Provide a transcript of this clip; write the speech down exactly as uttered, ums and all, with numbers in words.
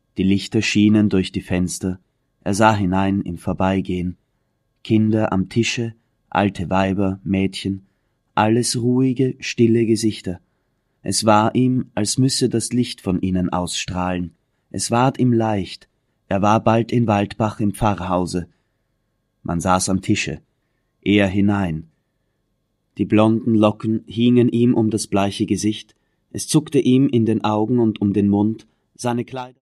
Die Lichter schienen durch die Fenster, er sah hinein im Vorbeigehen. Kinder am Tische, alte Weiber, Mädchen, alles ruhige, stille Gesichter. Es war ihm, als müsse das Licht von ihnen ausstrahlen. Es ward ihm leicht, er war bald in Waldbach im Pfarrhause. Man saß am Tische, er hinein. Die blonden Locken hingen ihm um das bleiche Gesicht, es zuckte ihm in den Augen und um den Mund, seine Kleider